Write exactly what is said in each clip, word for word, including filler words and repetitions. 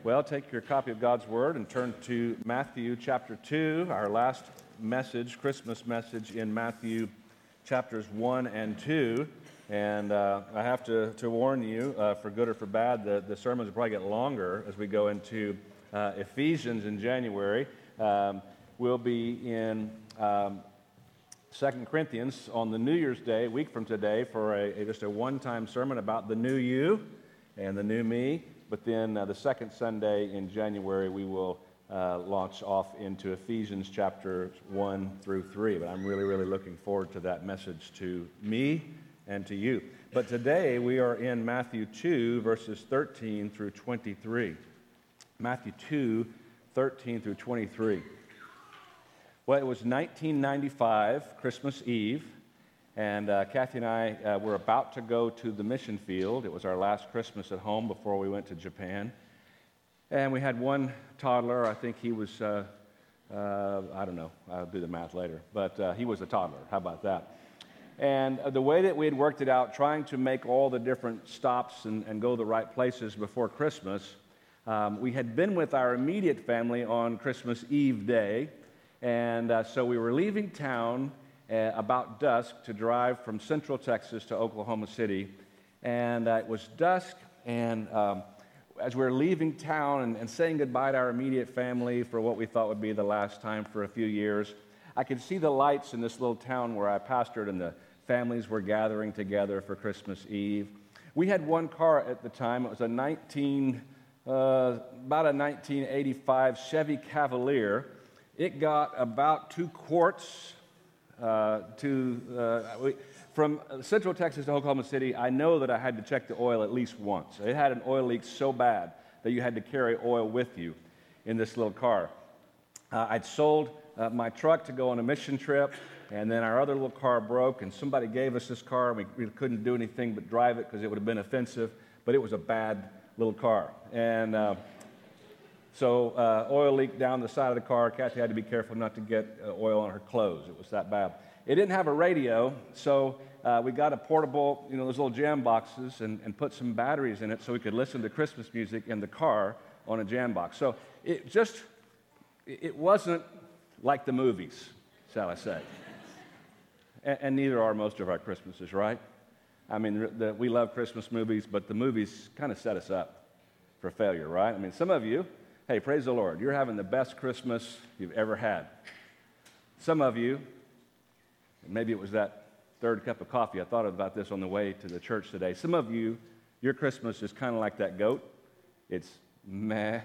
Well, take your copy of God's Word and turn to Matthew chapter two, our last message, Christmas message in Matthew chapters one and two. And uh, I have to, to warn you, uh, for good or for bad, the, the sermons will probably get longer as we go into uh, Ephesians in January. Um, we'll be in um, Second Corinthians on the New Year's Day, a week from today, for a, a, just a one-time sermon about the new you and the new me. But then uh, the second Sunday in January, we will uh, launch off into Ephesians chapters one through three. But I'm really, really looking forward to that message to me and to you. But today we are in Matthew two, verses thirteen through twenty-three. Matthew two, thirteen through twenty-three. Well, it was nineteen ninety-five, Christmas Eve, and uh, Kathy and I uh, were about to go to the mission field. It was our last Christmas at home before we went to Japan. And we had one toddler. I think he was, uh, uh, I don't know, I'll do the math later, but uh, he was a toddler. How about that? And uh, the way that we had worked it out, trying to make all the different stops and, and go the right places before Christmas, um, we had been with our immediate family on Christmas Eve day. And uh, so we were leaving town uh, about dusk to drive from Central Texas to Oklahoma City. And uh, it was dusk, and um, as we were leaving town and, and saying goodbye to our immediate family for what we thought would be the last time for a few years, I could see the lights in this little town where I pastored, and the families were gathering together for Christmas Eve. We had one car at the time. It was a nineteen, uh, about a nineteen eighty-five Chevy Cavalier. It got about two quarts uh, to, uh, we, from Central Texas to Oklahoma City. I know that I had to check the oil at least once. It had an oil leak so bad that you had to carry oil with you in this little car. Uh, I'd sold uh, my truck to go on a mission trip, and then our other little car broke, and somebody gave us this car, and we, we couldn't do anything but drive it because it would have been offensive, but it was a bad little car. And uh, So uh, oil leaked down the side of the car. Kathy had to be careful not to get uh, oil on her clothes. It was that bad. It didn't have a radio, so uh, we got a portable, you know, those little jam boxes, and, and put some batteries in it so we could listen to Christmas music in the car on a jam box. So it just, it wasn't like the movies, shall I say. and, and neither are most of our Christmases, right? I mean, the, the, we love Christmas movies, but the movies kind of set us up for failure, right? I mean, some of you, hey, praise the Lord, you're having the best Christmas you've ever had. Some of you, maybe it was that third cup of coffee, I thought about this on the way to the church today. Some of you, your Christmas is kind of like that goat. It's meh.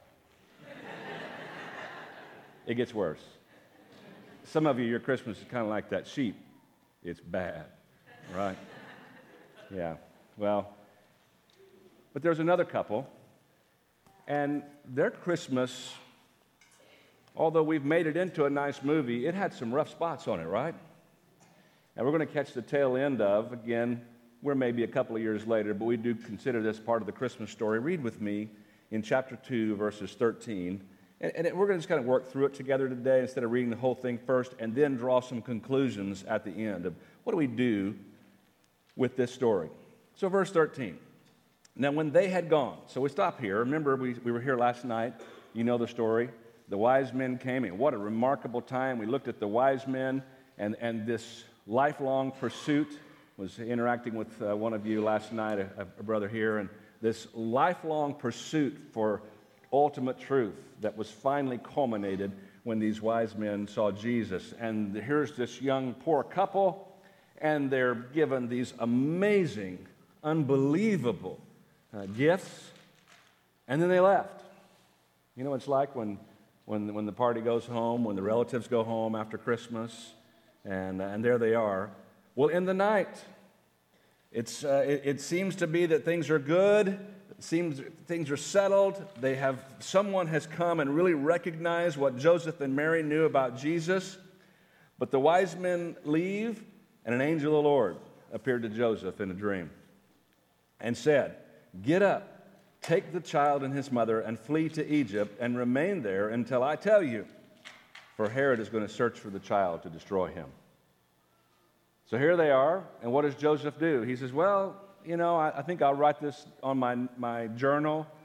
It gets worse. Some of you, your Christmas is kind of like that sheep. It's bad, right? Yeah, well, but there's another couple. And their Christmas, although we've made it into a nice movie, it had some rough spots on it, right? And we're going to catch the tail end of, again, we're maybe a couple of years later, but we do consider this part of the Christmas story. Read with me in chapter two, verses thirteen. And, and we're going to just kind of work through it together today instead of reading the whole thing first and then draw some conclusions at the end of what do we do with this story. So verse thirteen. Now, when they had gone, so we stop here. Remember, we, we were here last night. You know the story. The wise men came in. What a remarkable time. We looked at the wise men, and, and this lifelong pursuit. Was interacting with uh, one of you last night, a, a brother here, and this lifelong pursuit for ultimate truth that was finally culminated when these wise men saw Jesus. And here's this young poor couple, and they're given these amazing, unbelievable Uh, gifts, and then they left. You know what it's like when, when, when the party goes home, when the relatives go home after Christmas, and, uh, and there they are. Well, in the night, it's, uh, it, it seems to be that things are good, it seems things are settled, they have, someone has come and really recognized what Joseph and Mary knew about Jesus, but the wise men leave, and an angel of the Lord appeared to Joseph in a dream and said, "Get up, take the child and his mother, and flee to Egypt, and remain there until I tell you, for Herod is going to search for the child to destroy him." So here they are, and what does Joseph do? He says, well, you know, I, I think I'll write this on my, my journal,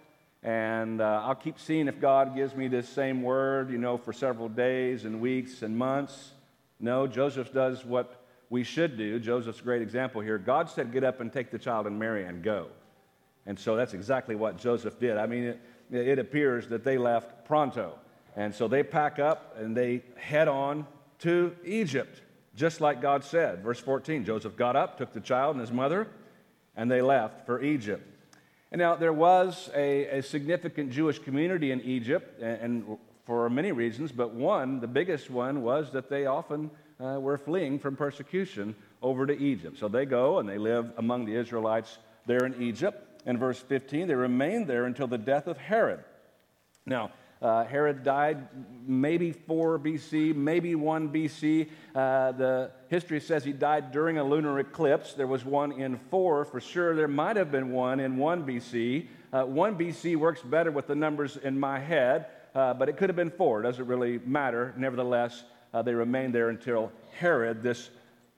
and uh, I'll keep seeing if God gives me this same word, you know, for several days and weeks and months. No, Joseph does what we should do. Joseph's a great example here. God said, get up and take the child and Mary and go. And so that's exactly what Joseph did. I mean, it, it appears that they left pronto. And so they pack up and they head on to Egypt, just like God said. Verse fourteen, Joseph got up, took the child and his mother, and they left for Egypt. And now there was a, a significant Jewish community in Egypt, and, and for many reasons, but one, the biggest one, was that they often uh, were fleeing from persecution over to Egypt. So they go and they live among the Israelites there in Egypt. In verse fifteen, they remained there until the death of Herod. Now, uh, Herod died maybe four B C, maybe one B C. Uh, the history says he died during a lunar eclipse. There was one in four for sure. There might have been one in one B C. Uh, one B C works better with the numbers in my head, uh, but it could have been four. It doesn't really matter. Nevertheless, uh, they remained there until Herod, this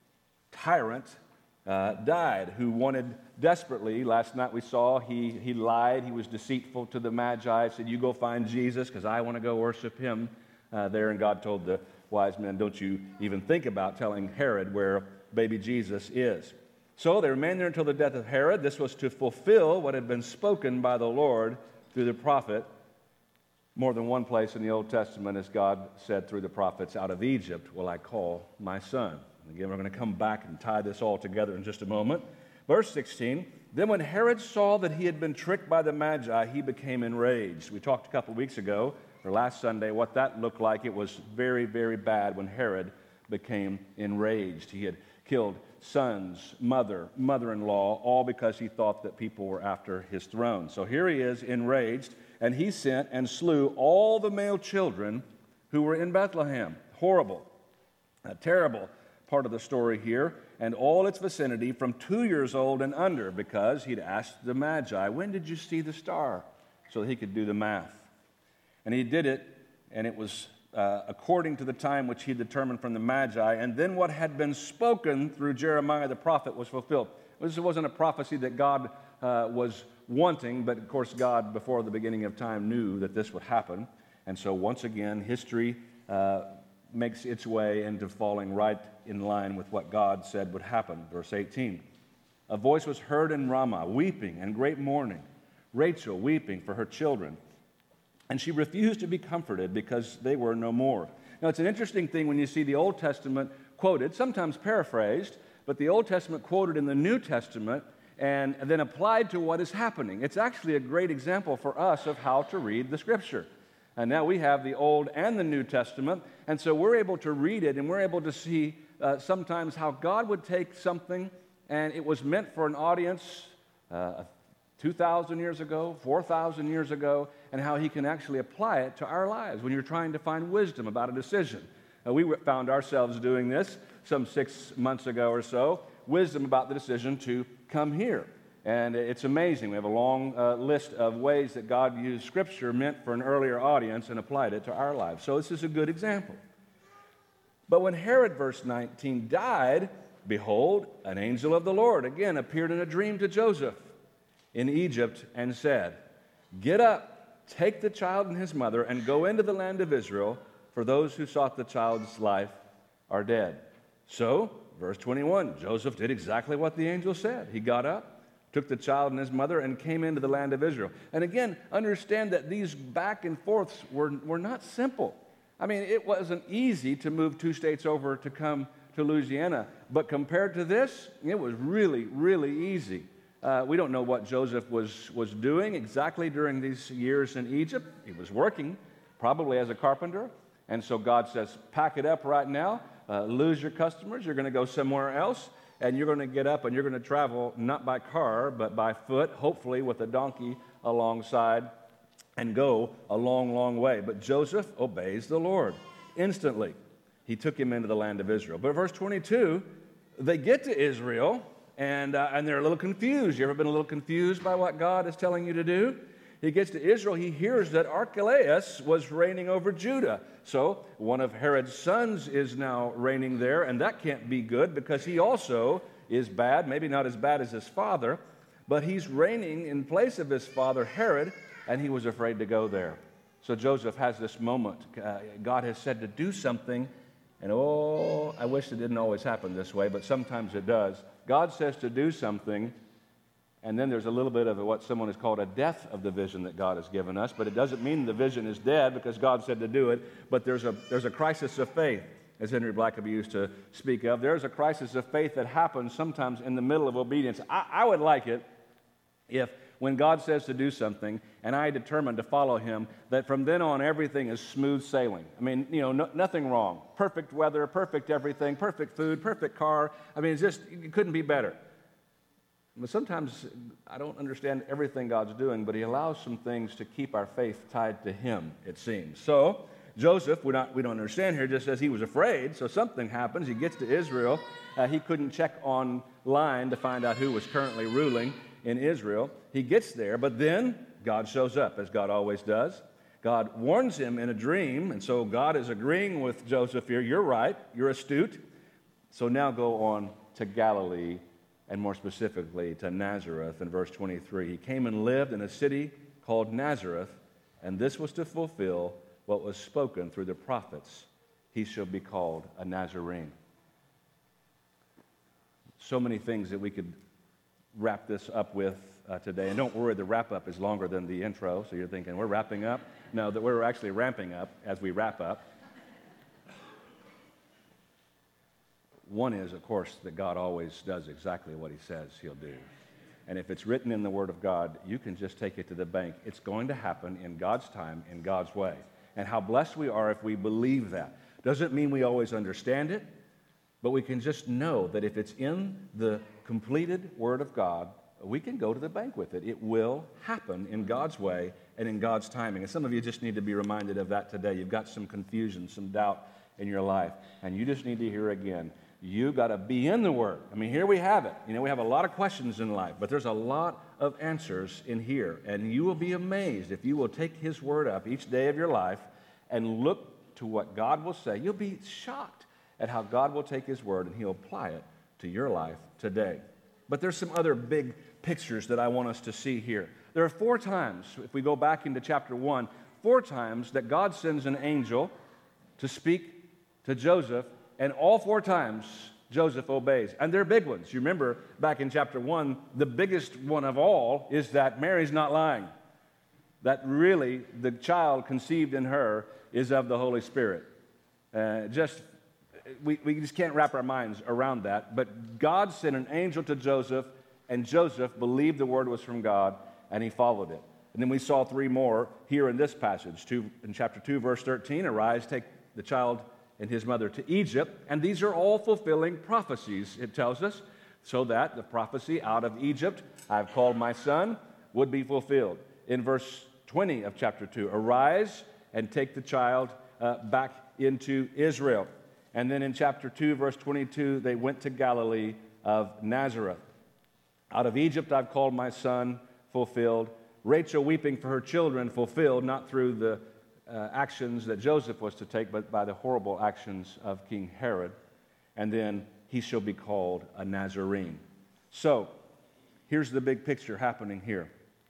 tyrant, uh, died, who wanted desperately. Last night we saw he, he lied. He was deceitful to the Magi. Said, you go find Jesus because I want to go worship him uh, there. And God told the wise men, don't you even think about telling Herod where baby Jesus is. So they remained there until the death of Herod. This was to fulfill what had been spoken by the Lord through the prophet. More than one place in the Old Testament, as God said through the prophets, out of Egypt will I call my son. And again, we're going to come back and tie this all together in just a moment. Verse sixteen, then when Herod saw that he had been tricked by the Magi, he became enraged. We talked a couple weeks ago, or last Sunday, what that looked like. It was very, very bad when Herod became enraged. He had killed sons, mother, mother-in-law, all because he thought that people were after his throne. So here he is enraged, and he sent and slew all the male children who were in Bethlehem. Horrible, a terrible part of the story here, and all its vicinity from two years old and under, because he'd asked the Magi, when did you see the star? So that he could do the math. And he did it, and it was uh, according to the time which he determined from the Magi, and then what had been spoken through Jeremiah the prophet was fulfilled. This wasn't a prophecy that God uh, was wanting, but of course God, before the beginning of time, knew that this would happen. And so once again, history uh, makes its way into falling right in line with what God said would happen. Verse eighteen, a voice was heard in Ramah, weeping and great mourning, Rachel weeping for her children. And she refused to be comforted because they were no more. Now, it's an interesting thing when you see the Old Testament quoted, sometimes paraphrased, but the Old Testament quoted in the New Testament and then applied to what is happening. It's actually a great example for us of how to read the Scripture. And now we have the Old and the New Testament, and so we're able to read it, and we're able to see uh, sometimes how God would take something, and it was meant for an audience uh, two thousand years ago, four thousand years ago, and how he can actually apply it to our lives when you're trying to find wisdom about a decision. Uh, we found ourselves doing this some six months ago or so, wisdom about the decision to come here. And it's amazing. We have a long uh, list of ways that God used Scripture meant for an earlier audience and applied it to our lives. So this is a good example. But when Herod, verse nineteen, died, behold, an angel of the Lord again appeared in a dream to Joseph in Egypt and said, get up, take the child and his mother, and go into the land of Israel, for those who sought the child's life are dead. So, verse twenty-one, Joseph did exactly what the angel said. He got up, took the child and his mother, and came into the land of Israel. And again, understand that these back and forths were, were not simple. I mean, it wasn't easy to move two states over to come to Louisiana, but compared to this, it was really, really easy. Uh, we don't know what Joseph was, was doing exactly during these years in Egypt. He was working, probably as a carpenter, and so God says, pack it up right now, uh, lose your customers, you're going to go somewhere else, and you're going to get up and you're going to travel not by car, but by foot, hopefully with a donkey alongside, and go a long, long way. But Joseph obeys the Lord instantly. He took him into the land of Israel. But verse twenty-two, they get to Israel, and, uh, and they're a little confused. You ever been a little confused by what God is telling you to do? He gets to Israel, he hears that Archelaus was reigning over Judah. So one of Herod's sons is now reigning there, and that can't be good because he also is bad, maybe not as bad as his father, but he's reigning in place of his father Herod, and he was afraid to go there. So Joseph has this moment. Uh, God has said to do something, and oh, I wish it didn't always happen this way, but sometimes it does. God says to do something, and then there's a little bit of what someone has called a death of the vision that God has given us, but it doesn't mean the vision is dead because God said to do it, but there's a, there's a crisis of faith, as Henry Blackaby used to speak of. There's a crisis of faith that happens sometimes in the middle of obedience. I, I would like it if when God says to do something and I determine to follow him, that from then on everything is smooth sailing. I mean, you know, no, nothing wrong. Perfect weather, perfect everything, perfect food, perfect car. I mean, it's just, it couldn't be better. But sometimes I don't understand everything God's doing, but he allows some things to keep our faith tied to him, it seems. So Joseph, we're not, we don't understand here, just says he was afraid, so something happens. He gets to Israel. Uh, he couldn't check online to find out who was currently ruling in Israel. He gets there, but then God shows up, as God always does. God warns him in a dream, and so God is agreeing with Joseph here. You're right. You're astute. So now go on to Galilee, and more specifically to Nazareth in verse twenty-three. He came and lived in a city called Nazareth, and this was to fulfill what was spoken through the prophets. He shall be called a Nazarene. So many things that we could wrap this up with uh, today. And don't worry, the wrap-up is longer than the intro, so you're thinking, we're wrapping up? No, that we're actually ramping up as we wrap up. One is, of course, that God always does exactly what he says he'll do. And if it's written in the Word of God, you can just take it to the bank. It's going to happen in God's time, in God's way. And how blessed we are if we believe that. Doesn't mean we always understand it, but we can just know that if it's in the completed Word of God, we can go to the bank with it. It will happen in God's way and in God's timing. And some of you just need to be reminded of that today. You've got some confusion, some doubt in your life, and you just need to hear again. You got to be in the Word. I mean, here we have it. You know, we have a lot of questions in life, but there's a lot of answers in here. And you will be amazed if you will take His Word up each day of your life and look to what God will say. You'll be shocked at how God will take His Word and He'll apply it to your life today. But there's some other big pictures that I want us to see here. There are four times, if we go back into chapter one, four times that God sends an angel to speak to Joseph. And all four times, Joseph obeys. And they're big ones. You remember back in chapter one, the biggest one of all is that Mary's not lying. That really, the child conceived in her is of the Holy Spirit. Uh, just, we, we just can't wrap our minds around that. But God sent an angel to Joseph, and Joseph believed the word was from God, and he followed it. And then we saw three more here in this passage. Two, in chapter two, verse thirteen, arise, take the child and his mother to Egypt, and these are all fulfilling prophecies, it tells us, so that the prophecy out of Egypt, I've called my son, would be fulfilled. In verse twenty of chapter two, arise and take the child uh, back into Israel. And then in chapter two, verse twenty-two, they went to Galilee of Nazareth. Out of Egypt I've called my son, fulfilled. Rachel weeping for her children, fulfilled, not through the Uh, actions that Joseph was to take, but by the horrible actions of King Herod. And then he shall be called a Nazarene. So, here's the big picture happening here.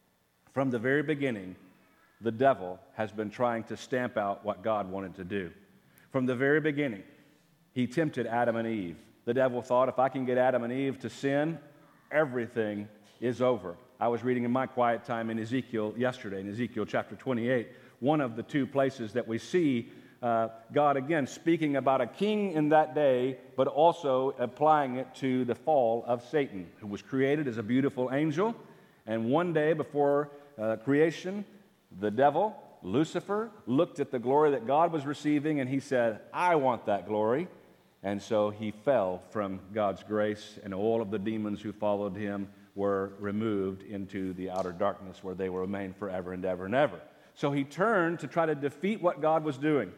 From the very beginning, the devil has been trying to stamp out what God wanted to do. From the very beginning, he tempted Adam and Eve. The devil thought, if I can get Adam and Eve to sin, everything is over. I was reading in my quiet time in Ezekiel yesterday, in Ezekiel chapter twenty-eight, one of the two places that we see uh, God again speaking about a king in that day, but also applying it to the fall of Satan, who was created as a beautiful angel. And one day before uh, creation, the devil, Lucifer, looked at the glory that God was receiving, and he said, I want that glory. And so he fell from God's grace, and all of the demons who followed him were removed into the outer darkness, where they will remain forever and ever and ever. So he turned to try to defeat what God was doing.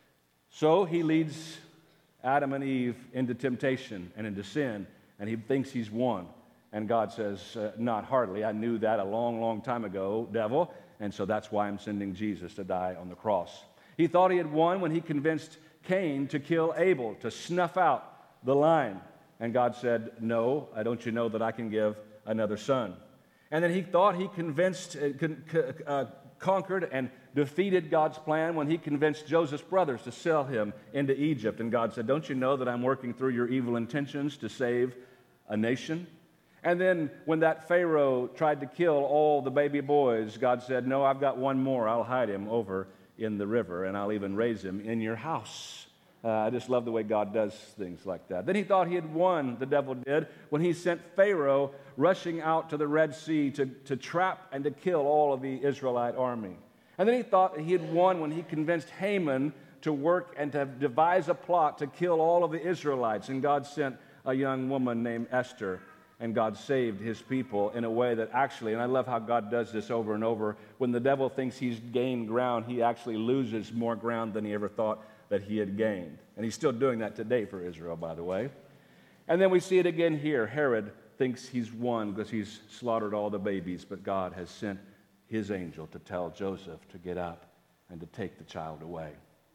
So he leads Adam and Eve into temptation and into sin, and he thinks he's won. And God says, uh, not hardly. I knew that a long, long time ago, devil, and so that's why I'm sending Jesus to die on the cross. He thought he had won when he convinced Cain to kill Abel, to snuff out the line. And God said, no, I don't you know that I can give another son? And then he thought he convinced, uh, con- uh, conquered and defeated God's plan when he convinced Joseph's brothers to sell him into Egypt. And God said, don't you know that I'm working through your evil intentions to save a nation? And then when that Pharaoh tried to kill all the baby boys, God said, no, I've got one more. I'll hide him over in the river, and I'll even raise him in your house. Uh, I just love the way God does things like that. Then he thought he had won, the devil did, when he sent Pharaoh rushing out to the Red Sea to, to trap and to kill all of the Israelite army. And then he thought he had won when he convinced Haman to work and to devise a plot to kill all of the Israelites. And God sent a young woman named Esther, and God saved his people in a way that actually, and I love how God does this over and over, when the devil thinks he's gained ground, he actually loses more ground than he ever thought that he had gained. And he's still doing that today for Israel, by the way. And then we see it again here. Herod thinks he's won because he's slaughtered all the babies, but God has sent his angel to tell Joseph to get up and to take the child away.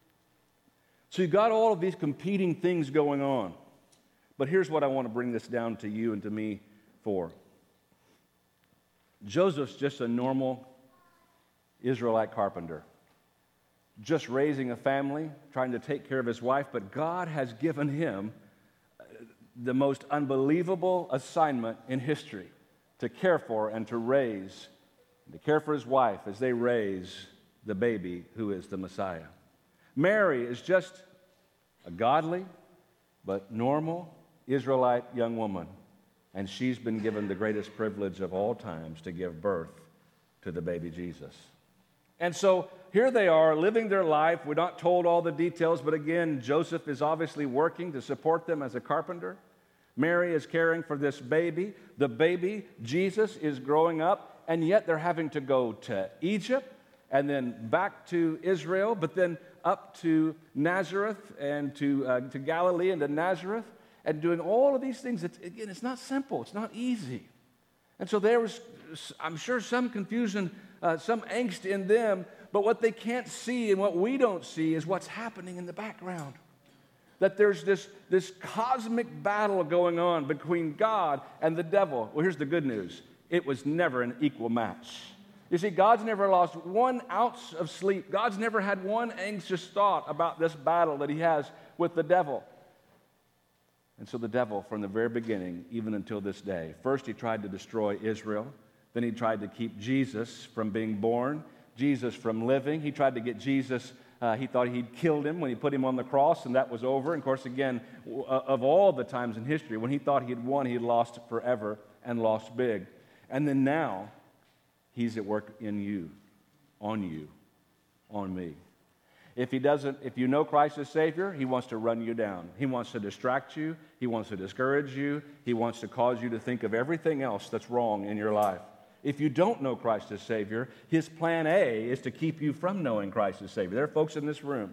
So you've got all of these competing things going on. But here's what I want to bring this down to you and to me for. Joseph's just a normal Israelite carpenter, just raising a family, trying to take care of his wife, but God has given him the most unbelievable assignment in history to care for and to raise, to care for his wife as they raise the baby who is the Messiah. Mary is just a godly but normal Israelite young woman, and she's been given the greatest privilege of all times to give birth to the baby Jesus. And so here they are living their life. We're not told all the details, but again, Joseph is obviously working to support them as a carpenter. Mary is caring for this baby. The baby, Jesus, is growing up, and yet they're having to go to Egypt and then back to Israel, but then up to Nazareth and to, uh, to Galilee and to Nazareth, and doing all of these things. It's, again, it's not simple. It's not easy. And so there was, I'm sure, some confusion, uh, some angst in them, but what they can't see and what we don't see is what's happening in the background. That there's this, this cosmic battle going on between God and the devil. Well, here's the good news. It was never an equal match. You see, God's never lost one ounce of sleep. God's never had one anxious thought about this battle that he has with the devil. And so the devil, from the very beginning, even until this day, first he tried to destroy Israel. Then he tried to keep Jesus from being born, Jesus from living. He tried to get Jesus, uh, he thought he'd killed him when he put him on the cross, and that was over. And of course, again, of all the times in history, when he thought he had won, he had lost forever and lost big. And then now, he's at work in you, on you, on me. If he doesn't, if you know Christ as Savior, he wants to run you down. He wants to distract you. He wants to discourage you. He wants to cause you to think of everything else that's wrong in your life. If you don't know Christ as Savior, his plan A is to keep you from knowing Christ as Savior. There are folks in this room,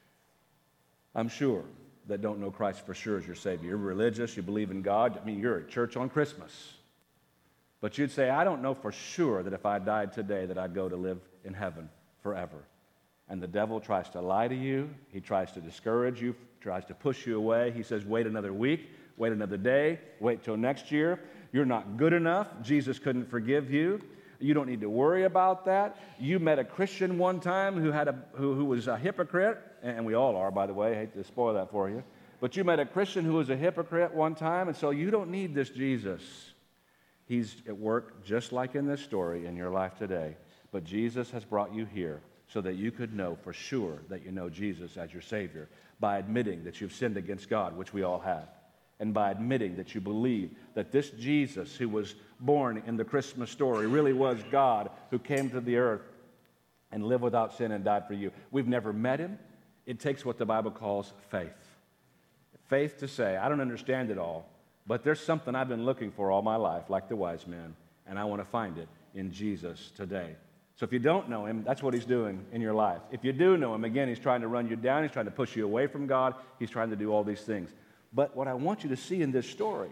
I'm sure, that don't know Christ for sure as your Savior. You're religious, you believe in God. I mean, you're at church on Christmas. But you'd say, I don't know for sure that if I died today that I'd go to live in heaven forever. And the devil tries to lie to you. He tries to discourage you, tries to push you away. He says, wait another week, wait another day, wait till next year. You're not good enough. Jesus couldn't forgive you. You don't need to worry about that. You met a Christian one time who had a who, who was a hypocrite, and we all are, by the way. I hate to spoil that for you. But you met a Christian who was a hypocrite one time, and so you don't need this Jesus. He's at work just like in this story in your life today. But Jesus has brought you here so that you could know for sure that you know Jesus as your Savior by admitting that you've sinned against God, which we all have, and by admitting that you believe that this Jesus who was born in the Christmas story really was God who came to the earth and lived without sin and died for you. We've never met him. It takes what the Bible calls faith. Faith to say, I don't understand it all, but there's something I've been looking for all my life, like the wise men, and I want to find it in Jesus today. So if you don't know him, that's what he's doing in your life. If you do know him, again, he's trying to run you down. He's trying to push you away from God. He's trying to do all these things. But what I want you to see in this story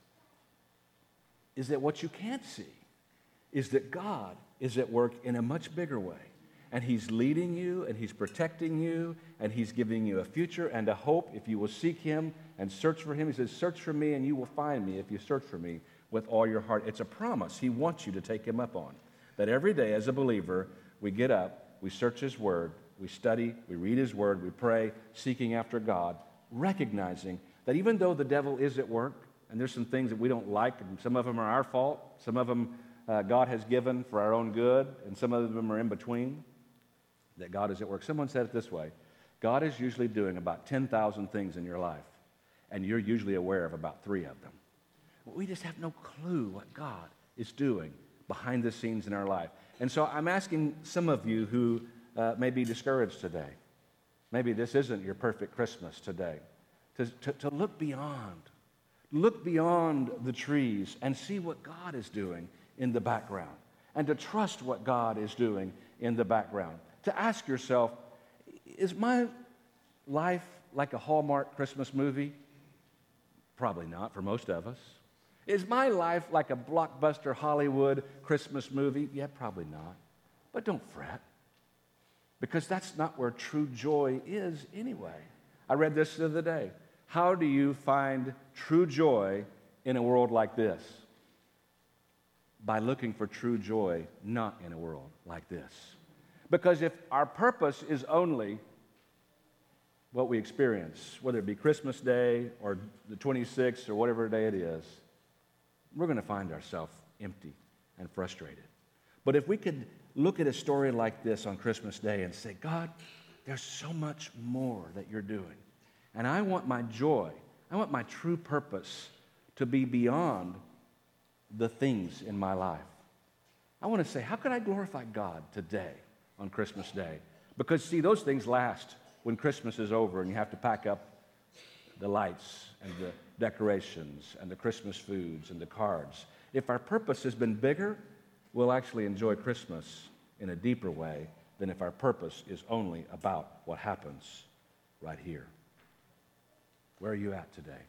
is that what you can't see is that God is at work in a much bigger way. And he's leading you, and he's protecting you, and he's giving you a future and a hope if you will seek him and search for him. He says, search for me, and you will find me if you search for me with all your heart. It's a promise he wants you to take him up on. That every day as a believer, we get up, we search His Word, we study, we read His Word, we pray, seeking after God, recognizing that even though the devil is at work, and there's some things that we don't like, and some of them are our fault, some of them uh, God has given for our own good, and some of them are in between, that God is at work. Someone said it this way: God is usually doing about ten thousand things in your life, and you're usually aware of about three of them. We just have no clue what God is doing behind the scenes in our life. And so I'm asking some of you who uh, may be discouraged today, maybe this isn't your perfect Christmas today, to, to, to look beyond, look beyond the trees and see what God is doing in the background, and to trust what God is doing in the background. To ask yourself, is my life like a Hallmark Christmas movie? Probably not for most of us. Is my life like a blockbuster Hollywood Christmas movie? Yeah, probably not. But don't fret, because that's not where true joy is anyway. I read this the other day. How do you find true joy in a world like this? By looking for true joy not in a world like this. Because if our purpose is only what we experience, whether it be Christmas Day or the twenty-sixth or whatever day it is, we're going to find ourselves empty and frustrated. But if we could look at a story like this on Christmas Day and say, God, there's so much more that you're doing. And I want my joy, I want my true purpose to be beyond the things in my life. I want to say, how can I glorify God today on Christmas Day? Because, see, those things last when Christmas is over and you have to pack up the lights and the decorations and the Christmas foods and the cards. If our purpose has been bigger, we'll actually enjoy Christmas in a deeper way than if our purpose is only about what happens right here. Where are you at today?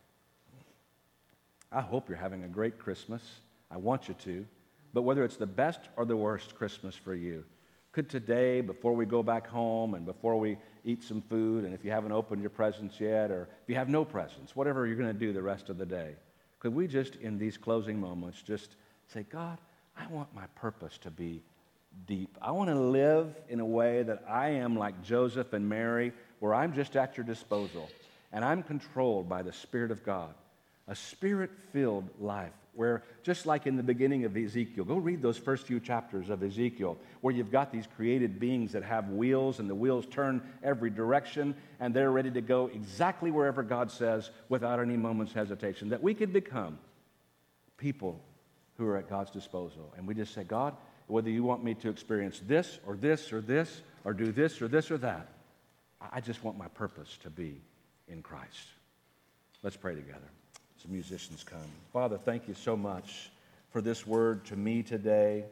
I hope you're having a great Christmas. I want you to. But whether it's the best or the worst Christmas for you, could today, before we go back home and before we eat some food, and if you haven't opened your presents yet, or if you have no presents, whatever you're going to do the rest of the day, could we just, in these closing moments, just say, God, I want my purpose to be deep. I want to live in a way that I am like Joseph and Mary, where I'm just at your disposal, and I'm controlled by the Spirit of God, a Spirit-filled life, where just like in the beginning of Ezekiel, go read those first few chapters of Ezekiel, where you've got these created beings that have wheels, and the wheels turn every direction, and they're ready to go exactly wherever God says without any moment's hesitation, that we could become people who are at God's disposal. And we just say, God, whether you want me to experience this or this or this, or do this or this or that, I just want my purpose to be in Christ. Let's pray together. As the musicians come. Father, thank you so much for this word to me today,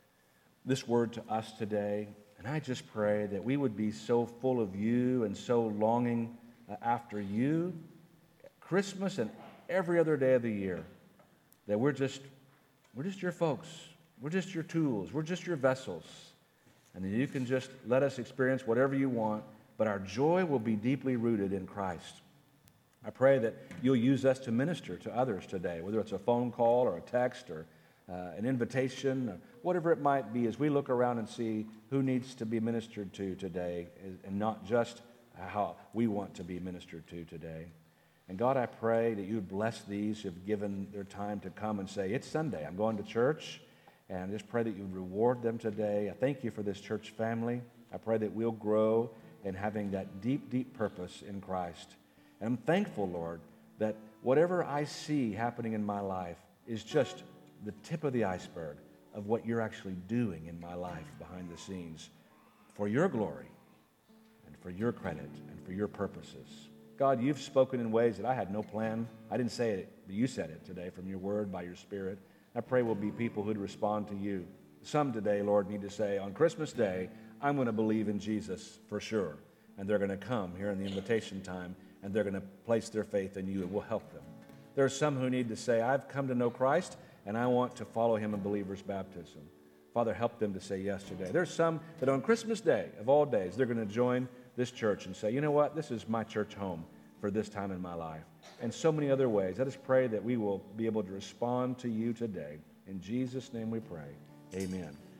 this word to us today. And I just pray that we would be so full of you and so longing uh, after you, Christmas and every other day of the year, that we're just, we're just your folks. We're just your tools. We're just your vessels. And that you can just let us experience whatever you want, but our joy will be deeply rooted in Christ. I pray that you'll use us to minister to others today, whether it's a phone call or a text or uh, an invitation, or whatever it might be, as we look around and see who needs to be ministered to today, and not just how we want to be ministered to today. And God, I pray that you would bless these who have given their time to come and say, it's Sunday, I'm going to church, and I just pray that you would reward them today. I thank you for this church family. I pray that we'll grow in having that deep, deep purpose in Christ. And I'm thankful, Lord, that whatever I see happening in my life is just the tip of the iceberg of what you're actually doing in my life behind the scenes for your glory and for your credit and for your purposes. God, you've spoken in ways that I had no plan. I didn't say it, but you said it today from your word, by your Spirit. I pray we'll be people who'd respond to you. Some today, Lord, need to say, on Christmas Day, I'm going to believe in Jesus for sure. And they're going to come here in the invitation time, and they're going to place their faith in you, and we'll help them. There are some who need to say, I've come to know Christ, and I want to follow him in believer's baptism. Father, help them to say yes today. There's some that on Christmas Day, of all days, they're going to join this church and say, you know what, this is my church home for this time in my life. And so many other ways. Let us pray that we will be able to respond to you today. In Jesus' name we pray. Amen.